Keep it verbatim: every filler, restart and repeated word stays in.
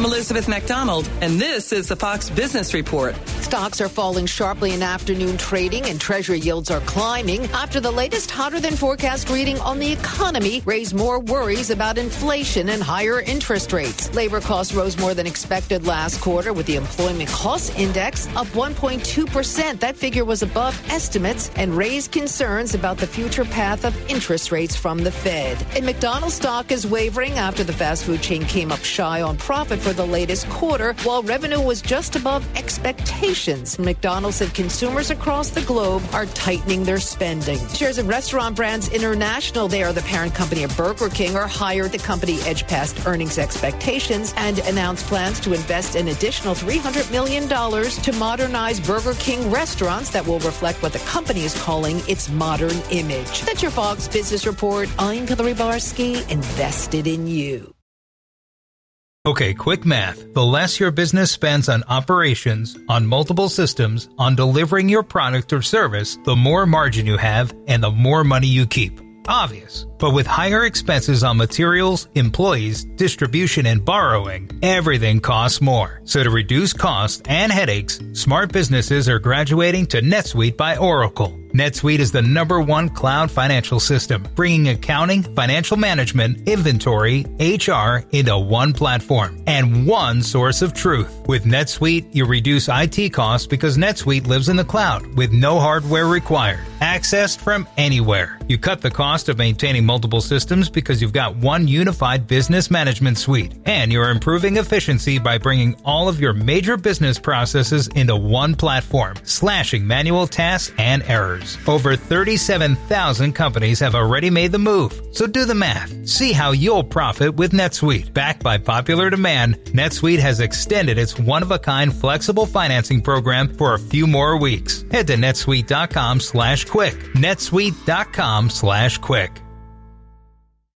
I'm Elizabeth McDonald, and this is the Fox Business Report. Stocks are falling sharply in afternoon trading, and Treasury yields are climbing after the latest hotter-than-forecast reading on the economy raised more worries about inflation and higher interest rates. Labor costs rose more than expected last quarter, with the Employment Cost Index up one point two percent. That figure was above estimates and raised concerns about the future path of interest rates from the Fed. And McDonald's stock is wavering after the fast food chain came up shy on profit for the latest quarter, while revenue was just above expectations. McDonald's said consumers across the globe are tightening their spending. Shares of Restaurant Brands International, they are the parent company of Burger King, are higher. The company edged past earnings expectations and announced plans to invest an additional three hundred million dollars to modernize Burger King restaurants that will reflect what the company is calling its modern image. That's your Fox Business Report. I'm Hillary Barsky, invested in you. Okay, quick math. The less your business spends on operations, on multiple systems, on delivering your product or service, the more margin you have and the more money you keep. Obvious. But with higher expenses on materials, employees, distribution, and borrowing, everything costs more. So to reduce costs and headaches, smart businesses are graduating to NetSuite by Oracle. NetSuite is the number one cloud financial system, bringing accounting, financial management, inventory, H R into one platform and one source of truth. With NetSuite, you reduce I T costs because NetSuite lives in the cloud with no hardware required, accessed from anywhere. You cut the cost of maintaining multiple systems because you've got one unified business management suite, and you're improving efficiency by bringing all of your major business processes into one platform, slashing manual tasks and errors. Over thirty-seven thousand companies have already made the move. So do the math. See how you'll profit with NetSuite. Backed by popular demand, NetSuite has extended its one-of-a-kind flexible financing program for a few more weeks. Head to netsuite.com slash quick. netsuite.com slash quick.